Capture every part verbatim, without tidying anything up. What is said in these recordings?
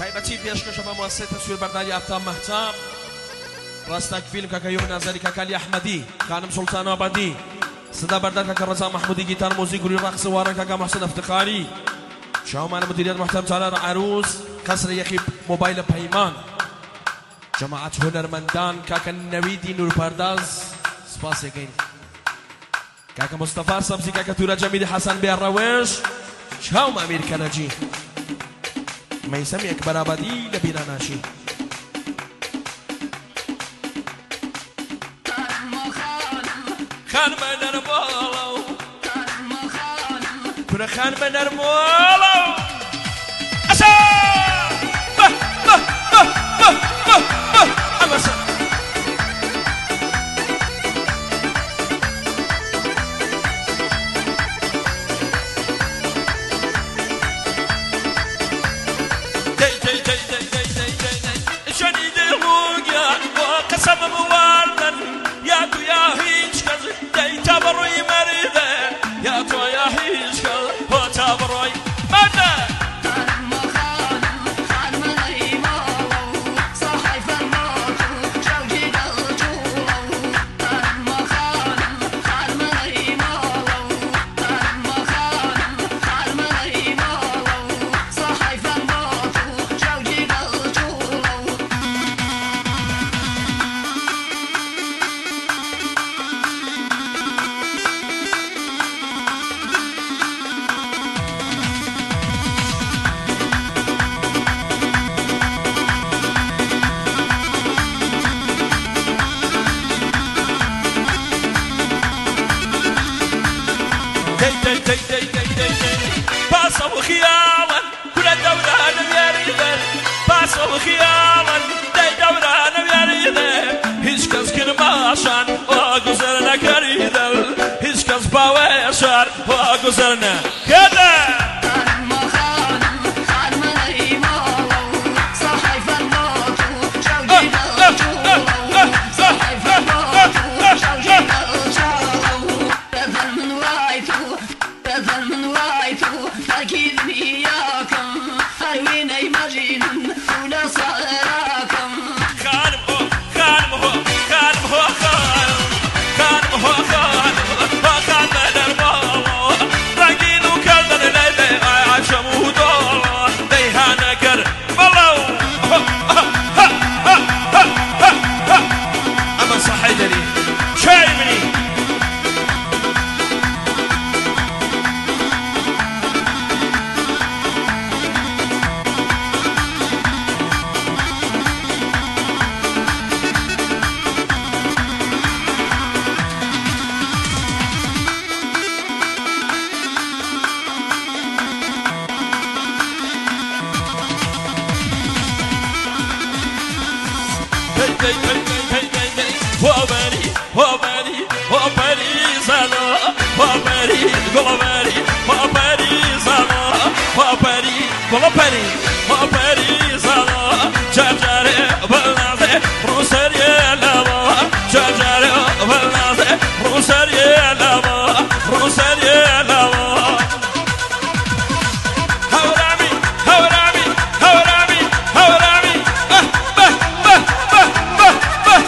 تایبەتی پێشکەشە بە موەسسەی تەسویربەرداری ئافتاب مەحتام ڕاستاک فیلم کاکە یۆ نازەری کاکە عەلی ئەحمەدی خانم سوڵتان ئابادی سدا بەردار کاکە ڕەزا مەحموودی گیتار مۆزیک گوری ڕەقس وارە کاکە محسن ئەفتخاری شاومانە مدیریت محتەرم تالار عروس قەسر یەخی مۆبایلە پەیمان جەماعەت هونەرمەندان کاکە نەویدی نورپەرداز سپاسێکەین کاکە مستەفا سەبزی کاکە تورە جەمیلی حەسەن بێڕەوێژ چاوم ئەمیر کەنەجی مەیسەم یەک بەرابەدی لە بیرە ناشی خان بە نەرمۆڵە و کورە خان بە نەرمۆڵە و ئەسا ئەمەسە قسم مواردن یا تو یا هیچ کس دیتا بروی مریده یا تو یا هیچ کس پاتا بروی مرده باسو خيالا كل دوران يريدن باسو خيالا دي دوران يريدن هيش كاس كرماشان وغزرنا كريدل هيش كاس باوشان وغزرنا كذا Baba Peri, Baba Peri, Zala, Jajare, Balnaze, Rosaria, Lava, Jajare, Balnaze, Rosaria, Lava, Rosaria, Lava. Haurami, Haurami, Haurami, Haurami, ah, bah, bah, bah, bah, bah.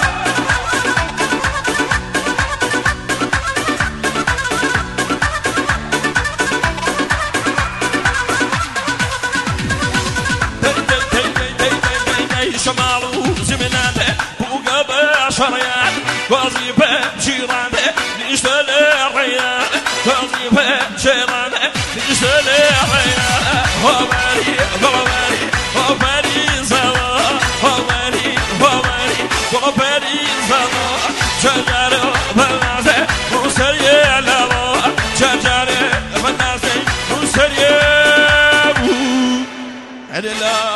شمالو زمنانه وقبا شريان وظيفة جيرانه نشتل الريان وظيفة جيرانه نشتل الريان وباري وباري وباري زلا وباري وباري وباري زلا شجر بنازه روسيا لوا شجر بنازه روسيا